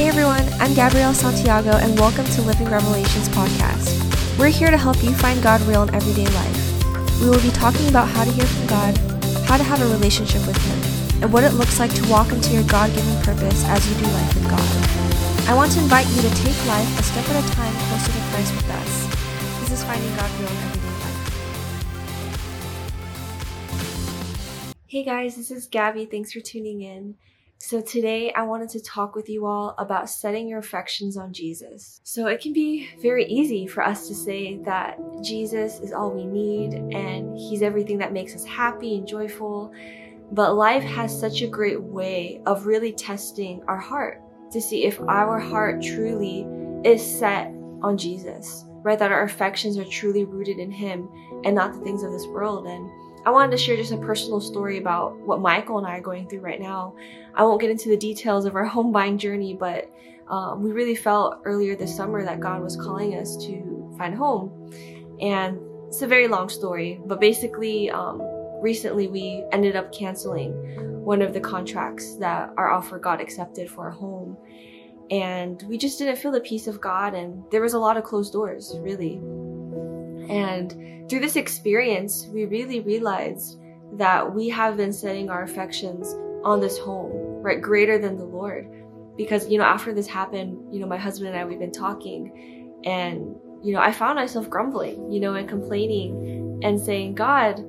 Hey everyone, I'm Gabrielle Santiago and welcome to Living Revelations podcast. We're here to help you find God real in everyday life. We will be talking about how to hear from God, how to have a relationship with Him, and what it looks like to walk into your God-given purpose as you do life with God. I want to invite you to take life a step at a time closer to Christ with us. This is finding God real in everyday life. Hey guys, this is Gabby. Thanks for tuning in. So today I wanted to talk with you all about setting your affections on Jesus. So it can be very easy for us to say that Jesus is all we need and He's everything that makes us happy and joyful. But life has such a great way of really testing our heart to see if our heart truly is set on Jesus, right? That our affections are truly rooted in Him and not the things of this world. And I wanted to share just a personal story about what Michael and I are going through right now. I won't get into the details of our home buying journey, but we really felt earlier this summer that God was calling us to find a home. And it's a very long story, but basically recently we ended up canceling one of the contracts that our offer got accepted for a home. And we just didn't feel the peace of God, and there was a lot of closed doors, really. And through this experience, we really realized that we have been setting our affections on this home, right? Greater than the Lord. Because, after this happened, my husband and I, we've been talking, and, I found myself grumbling, and complaining and saying, God,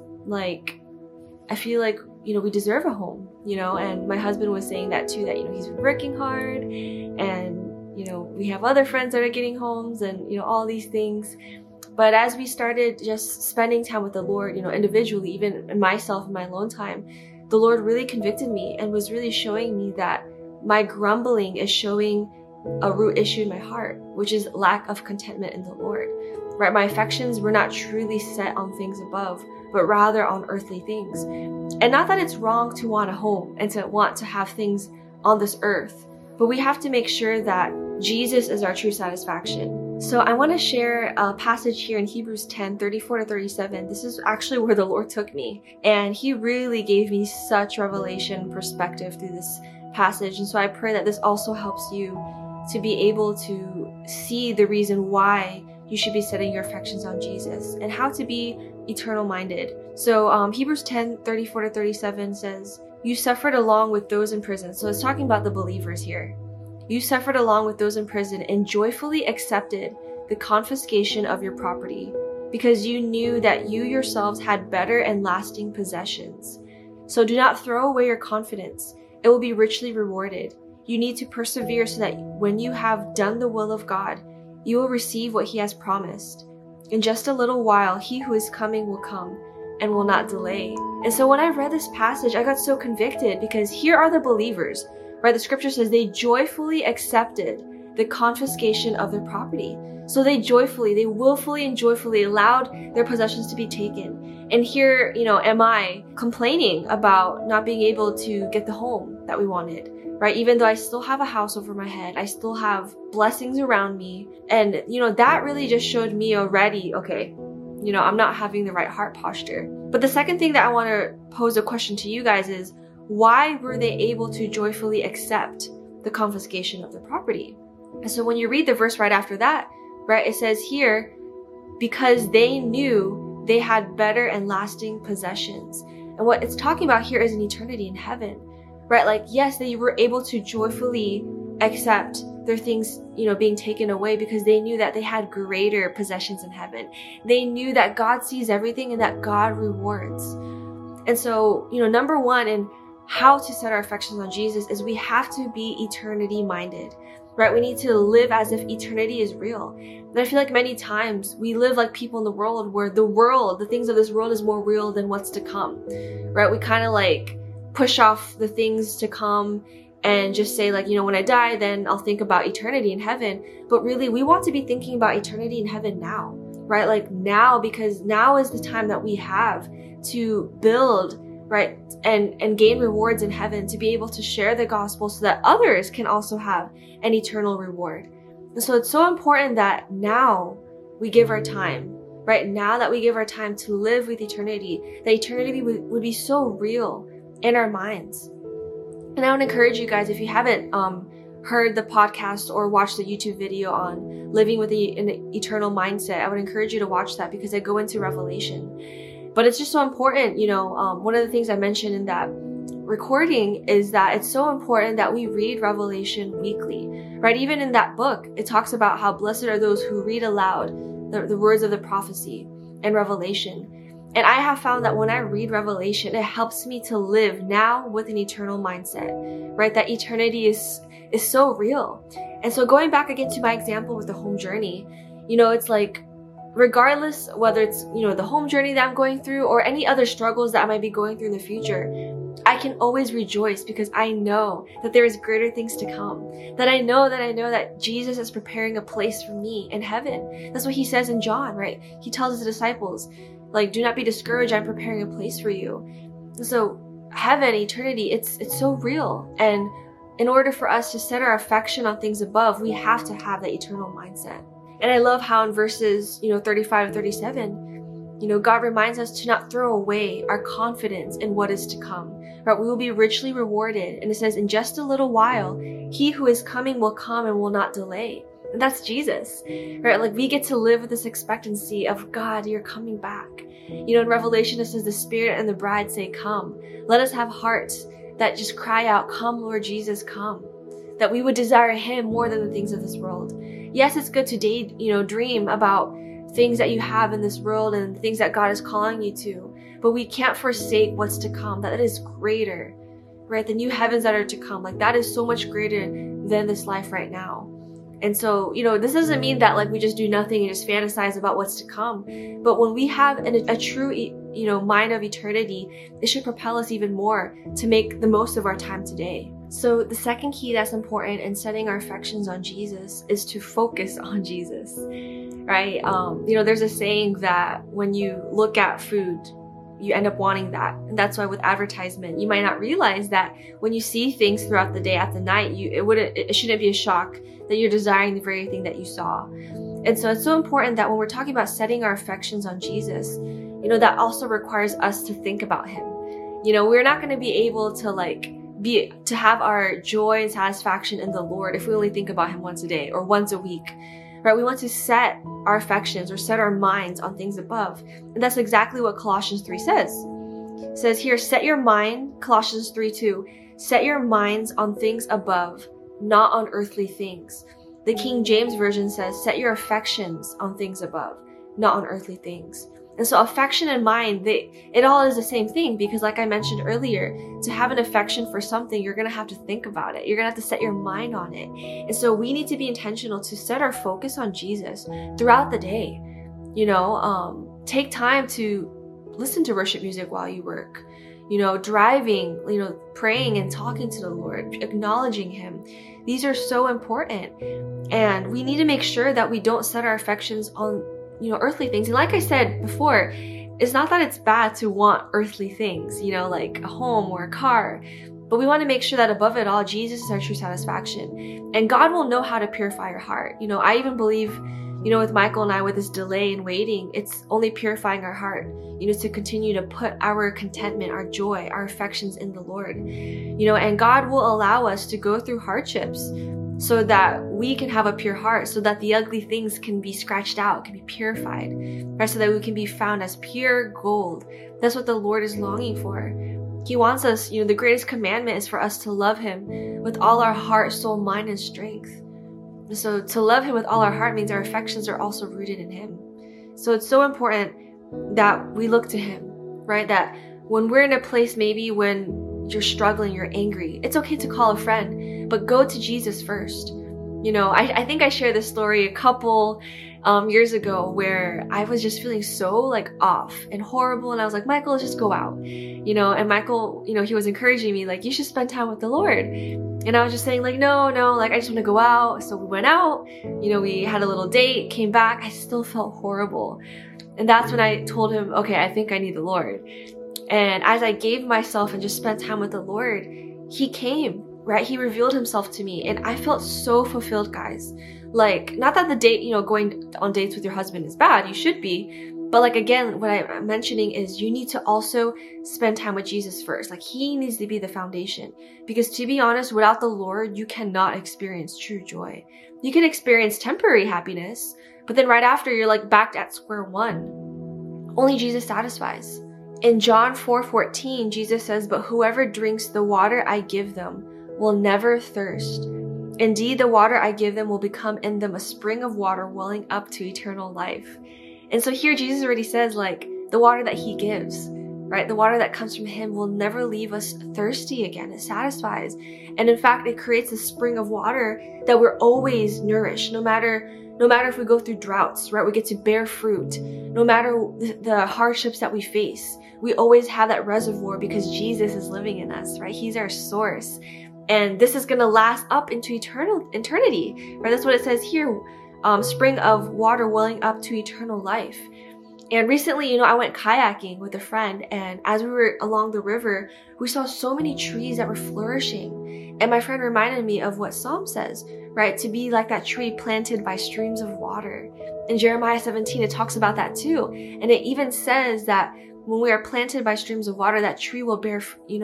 I feel like, we deserve a home, and my husband was saying that too, that, he's been working hard and, we have other friends that are getting homes and, all these things. But as we started just spending time with the Lord, individually, even myself in my alone time, the Lord really convicted me and was really showing me that my grumbling is showing a root issue in my heart, which is lack of contentment in the Lord, right? My affections were not truly set on things above, but rather on earthly things. And not that it's wrong to want a home and to want to have things on this earth, but we have to make sure that Jesus is our true satisfaction. So I want to share a passage here in Hebrews 10, 34 to 37. This is actually where the Lord took me. And He really gave me such revelation perspective through this passage. And so I pray that this also helps you to be able to see the reason why you should be setting your affections on Jesus and how to be eternal minded. So Hebrews 10, 34 to 37 says, "You suffered along with those in prison." So it's talking about the believers here. "You suffered along with those in prison and joyfully accepted the confiscation of your property because you knew that you yourselves had better and lasting possessions. So do not throw away your confidence. It will be richly rewarded. You need to persevere so that when you have done the will of God, you will receive what He has promised. In just a little while, He who is coming will come and will not delay." And so when I read this passage, I got so convicted because here are the believers, right? The scripture says they joyfully accepted the confiscation of their property. So they willfully and joyfully allowed their possessions to be taken. And here, am I complaining about not being able to get the home that we wanted, right? Even though I still have a house over my head, I still have blessings around me. And, that really just showed me already, okay, I'm not having the right heart posture. But the second thing that I want to pose a question to you guys is, why were they able to joyfully accept the confiscation of their property? And so when you read the verse right after that, right, it says here, because they knew they had better and lasting possessions. And what it's talking about here is an eternity in heaven, right? Yes, they were able to joyfully accept their things, being taken away because they knew that they had greater possessions in heaven. They knew that God sees everything and that God rewards. And so, number one in how to set our affections on Jesus is we have to be eternity minded, right? We need to live as if eternity is real. And I feel like many times we live like people in the world where the things of this world is more real than what's to come, right? We kind of push off the things to come and just say when I die, then I'll think about eternity in heaven. But really, we want to be thinking about eternity in heaven now, right? Now, because now is the time that we have to build, right? And gain rewards in heaven, to be able to share the gospel so that others can also have an eternal reward. And so it's so important that now we give our time, right? Now that we give our time to live with eternity, that eternity would be so real in our minds. And I would encourage you guys, if you haven't heard the podcast or watched the YouTube video on living with an eternal mindset, I would encourage you to watch that because I go into Revelation. But it's just so important, one of the things I mentioned in that recording is that it's so important that we read Revelation weekly, right? Even in that book, it talks about how blessed are those who read aloud the words of the prophecy and Revelation. And I have found that when I read Revelation, it helps me to live now with an eternal mindset, right? That eternity is so real. And so going back again to my example with the home journey, it's like, regardless whether it's, the home journey that I'm going through or any other struggles that I might be going through in the future, I can always rejoice because I know that there is greater things to come. That I know that Jesus is preparing a place for me in heaven. That's what he says in John, right? He tells his disciples, like, do not be discouraged. I'm preparing a place for you. So heaven, eternity, it's so real. And in order for us to set our affection on things above, we have to have that eternal mindset. And I love how in verses, 35 to 37, God reminds us to not throw away our confidence in what is to come. Right? We will be richly rewarded. And it says, in just a little while, he who is coming will come and will not delay. And that's Jesus, right? Like we get to live with this expectancy of God, you're coming back. In Revelation, it says the Spirit and the bride say, come. Let us have hearts that just cry out, come, Lord Jesus, come. That we would desire him more than the things of this world. Yes, it's good to dream about things that you have in this world and things that God is calling you to. But we can't forsake what's to come. That is greater, right? The new heavens that are to come. Like that is so much greater than this life right now. And so, this doesn't mean that like we just do nothing and just fantasize about what's to come. But when we have a true, mind of eternity, it should propel us even more to make the most of our time today. So the second key that's important in setting our affections on Jesus is to focus on Jesus, right? There's a saying that when you look at food, you end up wanting that. And that's why with advertisement, you might not realize that when you see things throughout the day, at the night, it shouldn't be a shock that you're desiring the very thing that you saw. And so it's so important that when we're talking about setting our affections on Jesus, that also requires us to think about him. We're not going to be able to have our joy and satisfaction in the Lord if we only think about him once a day or once a week. Right? We want to set our affections or set our minds on things above. And that's exactly what Colossians 3 says. It says here, set your mind, Colossians 3:2, set your minds on things above, not on earthly things. The King James Version says, set your affections on things above, not on earthly things. And so affection and mind, it all is the same thing because like I mentioned earlier, to have an affection for something, you're going to have to think about it. You're going to have to set your mind on it. And so we need to be intentional to set our focus on Jesus throughout the day. Take time to listen to worship music while you work. Driving, praying and talking to the Lord, acknowledging him. These are so important. And we need to make sure that we don't set our affections on earthly things. And like I said before, it's not that it's bad to want earthly things, like a home or a car, but we want to make sure that above it all, Jesus is our true satisfaction. And God will know how to purify your heart. I even believe, with Michael and I, with this delay and waiting, it's only purifying our heart, to continue to put our contentment, our joy, our affections in the Lord, and God will allow us to go through hardships so that we can have a pure heart, so that the ugly things can be scratched out, can be purified, right? So that we can be found as pure gold. That's what the Lord is longing for. He wants us, the greatest commandment is for us to love him with all our heart, soul, mind, and strength. So to love him with all our heart means our affections are also rooted in him. So it's so important that we look to him, right? That when we're in a place maybe when you're struggling, you're angry, it's okay to call a friend, but go to Jesus first. I think I shared this story a couple years ago where I was just feeling so off and horrible. And I was like, Michael, let's just go out, and Michael, he was encouraging me, you should spend time with the Lord. And I was just saying no, I just want to go out. So we went out, we had a little date, came back. I still felt horrible. And that's when I told him, okay, I think I need the Lord. And as I gave myself and just spent time with the Lord, he came, right? He revealed himself to me and I felt so fulfilled, guys. Not that the date, going on dates with your husband is bad. You should be, But like, again, what I'm mentioning is you need to also spend time with Jesus first. Like, he needs to be the foundation. Because to be honest, without the Lord, you cannot experience true joy. You can experience temporary happiness, but then right after, you're like back at square one. Only Jesus satisfies. In John 4:14, Jesus says, "But whoever drinks the water I give them will never thirst. Indeed, the water I give them will become in them a spring of water welling up to eternal life." And so here Jesus already says, like, the water that he gives, right? The water that comes from him will never leave us thirsty again. It satisfies. And in fact, it creates a spring of water that we're always nourished, no matter if we go through droughts, right? We get to bear fruit. No matter the hardships that we face, we always have that reservoir because Jesus is living in us, right? He's our source. And this is going to last up into eternity, right? That's what it says here. Spring of water welling up to eternal life. And recently, I went kayaking with a friend, and as we were along the river, we saw so many trees that were flourishing. And my friend reminded me of what Psalm says, right? To be like that tree planted by streams of water. In Jeremiah 17, it talks about that too. And it even says that when we are planted by streams of water, that tree will bear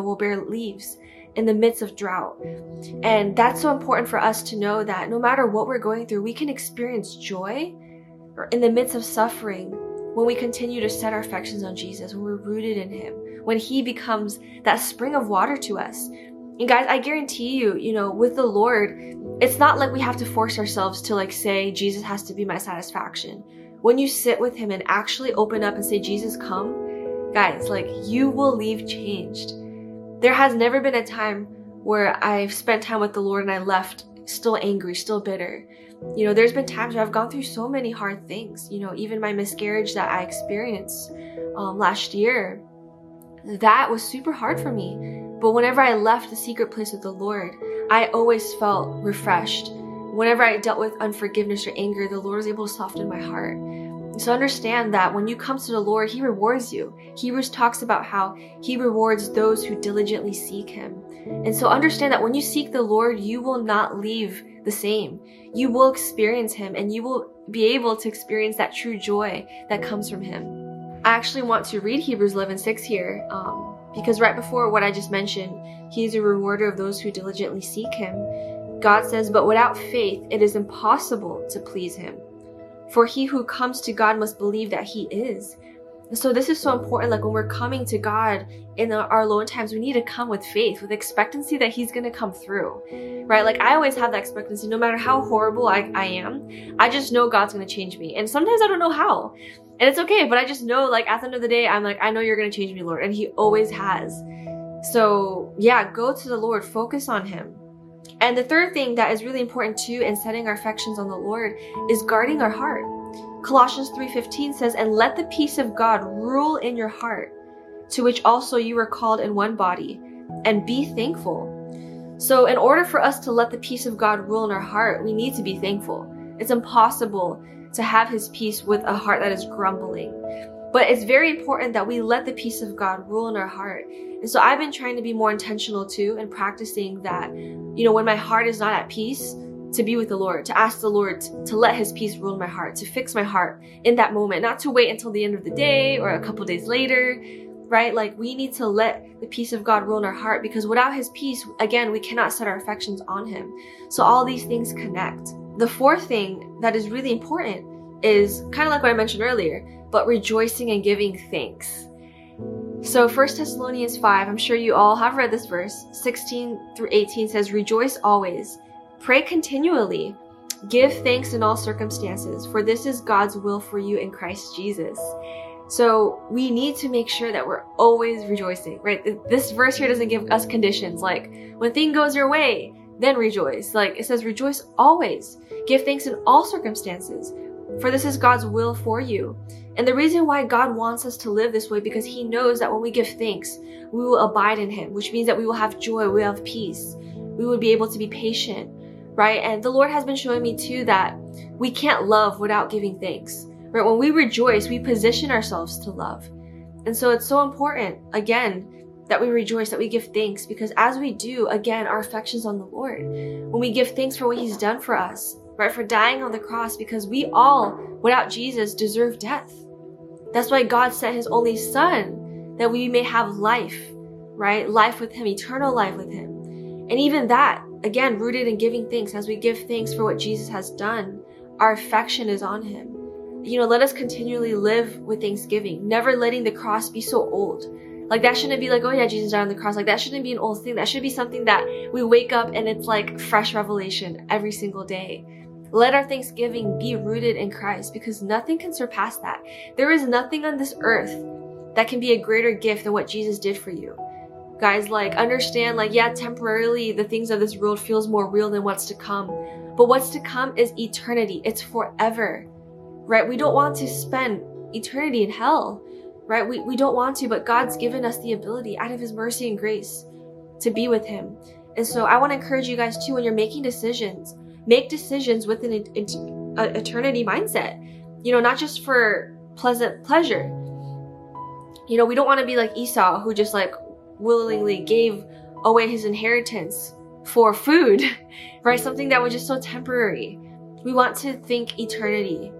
leaves in the midst of drought. And that's so important for us to know that no matter what we're going through, we can experience joy in the midst of suffering when we continue to set our affections on Jesus, when we're rooted in him, when he becomes that spring of water to us. And guys, I guarantee you, with the Lord, it's not like we have to force ourselves to like say, Jesus has to be my satisfaction. When you sit with him and actually open up and say, Jesus, come, guys, like, you will leave changed. There has never been a time where I've spent time with the Lord and I left still angry, still bitter. There's been times where I've gone through so many hard things. Even my miscarriage that I experienced last year, that was super hard for me. But whenever I left the secret place with the Lord, I always felt refreshed. Whenever I dealt with unforgiveness or anger, the Lord was able to soften my heart. So understand that when you come to the Lord, he rewards you. Hebrews talks about how he rewards those who diligently seek him. And so understand that when you seek the Lord, you will not leave the same. You will experience him, and you will be able to experience that true joy that comes from him. I actually want to read Hebrews 11:6 here, because right before what I just mentioned, he's a rewarder of those who diligently seek him. God says, "But without faith, it is impossible to please him. For he who comes to God must believe that he is." And so this is so important. Like, when we're coming to God in our low times, we need to come with faith, with expectancy that he's going to come through, right? Like, I always have that expectancy. No matter how horrible I am, I just know God's going to change me. And sometimes I don't know how. And it's okay. But I just know, like, at the end of the day, I'm like, I know you're going to change me, Lord. And he always has. So yeah, go to the Lord. Focus on him. And the third thing that is really important too in setting our affections on the Lord is guarding our heart. Colossians 3:15 says, "And let the peace of God rule in your heart, to which also you were called in one body, and be thankful." So in order for us to let the peace of God rule in our heart, we need to be thankful. It's impossible to have his peace with a heart that is grumbling. But it's very important that we let the peace of God rule in our heart. And so I've been trying to be more intentional too and practicing that, when my heart is not at peace, to be with the Lord, to ask the Lord to let his peace rule in my heart, to fix my heart in that moment, not to wait until the end of the day or a couple days later, right? Like, we need to let the peace of God rule in our heart, because without his peace, again, we cannot set our affections on him. So all these things connect. The fourth thing that is really important is kind of like what I mentioned earlier, but rejoicing and giving thanks. So 1 Thessalonians 5, I'm sure you all have read this verse, 16 through 18 says, "Rejoice always, pray continually, give thanks in all circumstances, for this is God's will for you in Christ Jesus." So we need to make sure that we're always rejoicing, right? This verse here doesn't give us conditions, like when thing goes your way, then rejoice. Like, it says, rejoice always, give thanks in all circumstances, for this is God's will for you. And the reason why God wants us to live this way, because he knows that when we give thanks, we will abide in him, which means that we will have joy, we will have peace, we will be able to be patient, right? And the Lord has been showing me too that we can't love without giving thanks, right? When we rejoice, we position ourselves to love. And so it's so important, again, that we rejoice, that we give thanks, because as we do, again, our affections on the Lord. When we give thanks for what he's done for us, right? For dying on the cross, because we all, without Jesus, deserve death. That's why God sent his only son, that we may have life, right? Life with him, eternal life with him. And even that, again, rooted in giving thanks. As we give thanks for what Jesus has done, our affection is on him. Let us continually live with thanksgiving, never letting the cross be so old. Like, that shouldn't be like, oh yeah, Jesus died on the cross. Like, that shouldn't be an old thing. That should be something that we wake up and it's like fresh revelation every single day. Let our thanksgiving be rooted in Christ, because nothing can surpass that. There is nothing on this earth that can be a greater gift than what Jesus did for you. Guys, like, understand, like, yeah, temporarily the things of this world feels more real than what's to come. But what's to come is eternity. It's forever, right? We don't want to spend eternity in hell, right? We don't want to, but God's given us the ability out of his mercy and grace to be with him. And so I want to encourage you guys too, when you're making decisions, make decisions with an eternity mindset, not just for pleasant pleasure. We don't want to be like Esau, who just like willingly gave away his inheritance for food, right? Something that was just so temporary. We want to think eternity,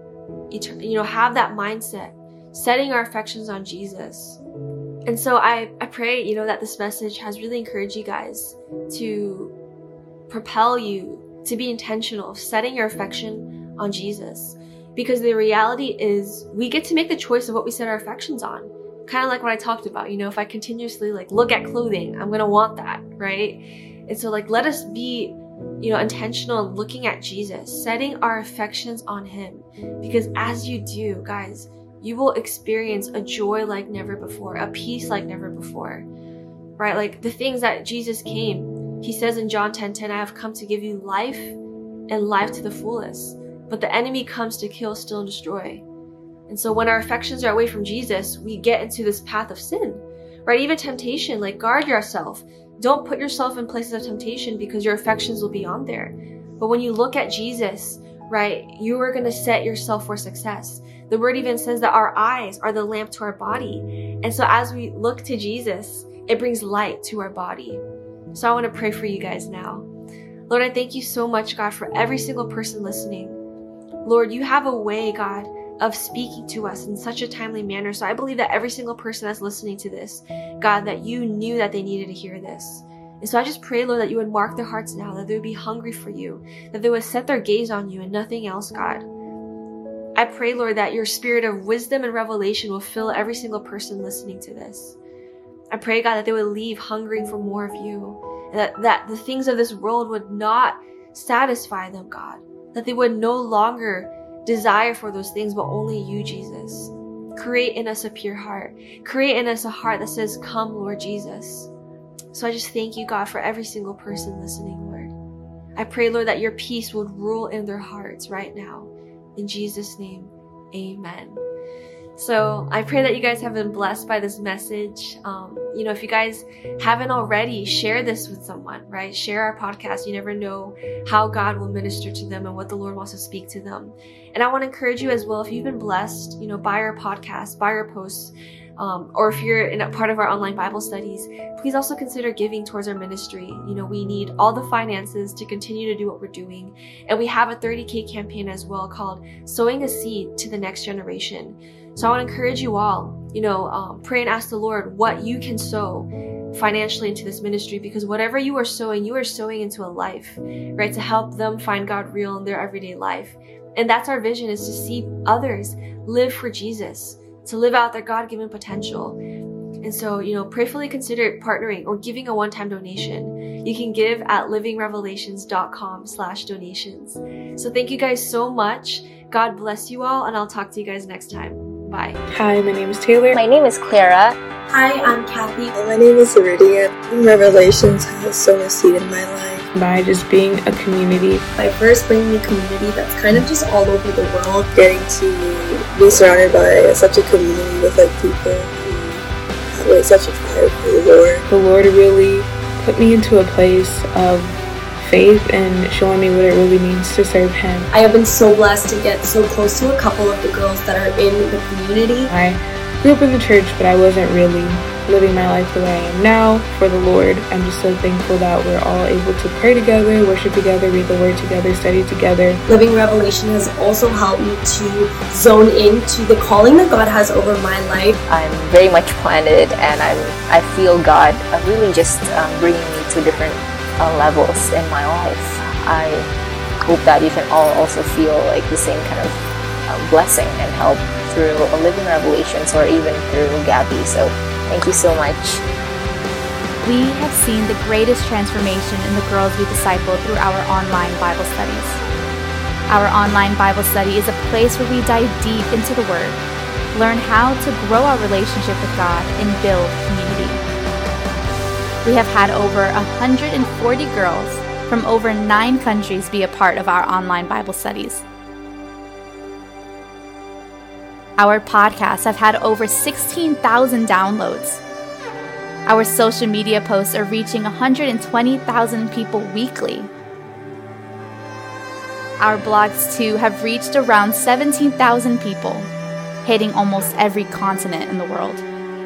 have that mindset, setting our affections on Jesus. And so I pray, that this message has really encouraged you guys to propel you to be intentional of setting your affection on Jesus. Because the reality is we get to make the choice of what we set our affections on. Kind of like what I talked about, if I continuously like look at clothing, I'm going to want that, right? And so like, let us be, intentional in looking at Jesus, setting our affections on him. Because as you do, guys, you will experience a joy like never before, a peace like never before, right? Like the things that Jesus came, he says in John 10:10, I have come to give you life and life to the fullest. But the enemy comes to kill, steal, and destroy. And so when our affections are away from Jesus, we get into this path of sin, right? Even temptation, like guard yourself. Don't put yourself in places of temptation, because your affections will be on there. But when you look at Jesus, right, you are going to set yourself for success. The word even says that our eyes are the lamp to our body. And so as we look to Jesus, it brings light to our body. So I want to pray for you guys now. Lord, I thank you so much, God, for every single person listening. Lord, you have a way, God, of speaking to us in such a timely manner. So I believe that every single person that's listening to this, God, that you knew that they needed to hear this. And so I just pray, Lord, that you would mark their hearts now, that they would be hungry for you, that they would set their gaze on you and nothing else, God. I pray, Lord, that your spirit of wisdom and revelation will fill every single person listening to this. I pray, God, that they would leave hungering for more of you, and that the things of this world would not satisfy them, God, that they would no longer desire for those things, but only you, Jesus. Create in us a pure heart. Create in us a heart that says, come, Lord Jesus. So I just thank you, God, for every single person listening, Lord. I pray, Lord, that your peace would rule in their hearts right now. In Jesus' name, amen. So I pray that you guys have been blessed by this message. If you guys haven't already, share this with someone, right? Share our podcast. You never know how God will minister to them and what the Lord wants to speak to them. And I want to encourage you as well, if you've been blessed, by our podcast, by our posts, or if you're in a part of our online Bible studies, please also consider giving towards our ministry. We need all the finances to continue to do what we're doing. And we have a 30K campaign as well called Sowing a Seed to the Next Generation. So I want to encourage you all, pray and ask the Lord what you can sow financially into this ministry, because whatever you are sowing into a life, right? To help them find God real in their everyday life. And that's our vision, is to see others live for Jesus, to live out their God-given potential. And so, prayerfully consider partnering or giving a one-time donation. You can give at livingrevelations.com/donations. So thank you guys so much. God bless you all, and I'll talk to you guys next time. Bye. Hi, my name is Taylor. My name is Clara. Hi, I'm Kathy. My name is Iridia. Revelations has sown a seed in my life. By just being a community. By first bringing a community that's kind of just all over the world. Getting to be surrounded by such a community with people who have such a fire for the Lord. The Lord really put me into a place of faith and showing me what it really means to serve Him. I have been so blessed to get so close to a couple of the girls that are in the community. I grew up in the church, but I wasn't really living my life the way I am now for the Lord. I'm just so thankful that we're all able to pray together, worship together, read the Word together, study together. Living Revelation has also helped me to zone into the calling that God has over my life. I'm very much planted, and I feel God really just bringing me to different levels in my life. I hope that you can all also feel like the same kind of blessing and help through Living Revelations or even through Gabby. So thank you so much. We have seen the greatest transformation in the girls we disciple through our online Bible studies. Our online Bible study is a place where we dive deep into the Word, learn how to grow our relationship with God, and build community. We have had over 140 girls from over 9 countries be a part of our online Bible studies. Our podcasts have had over 16,000 downloads. Our social media posts are reaching 120,000 people weekly. Our blogs too have reached around 17,000 people, hitting almost every continent in the world.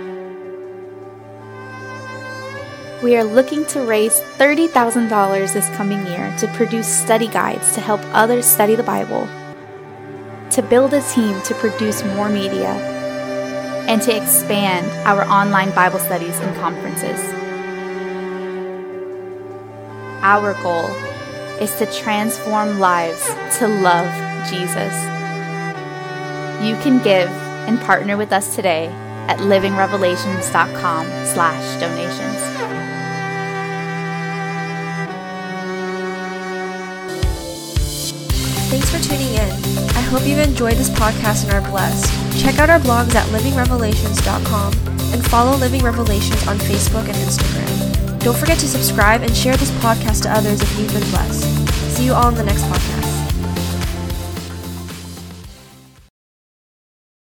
We are looking to raise $30,000 this coming year to produce study guides to help others study the Bible, to build a team to produce more media, and to expand our online Bible studies and conferences. Our goal is to transform lives to love Jesus. You can give and partner with us today at livingrevelations.com/donations. Thanks for tuning in. I hope you've enjoyed this podcast and are blessed. Check out our blogs at livingrevelations.com and follow Living Revelations on Facebook and Instagram. Don't forget to subscribe and share this podcast to others if you've been blessed. See you all in the next podcast.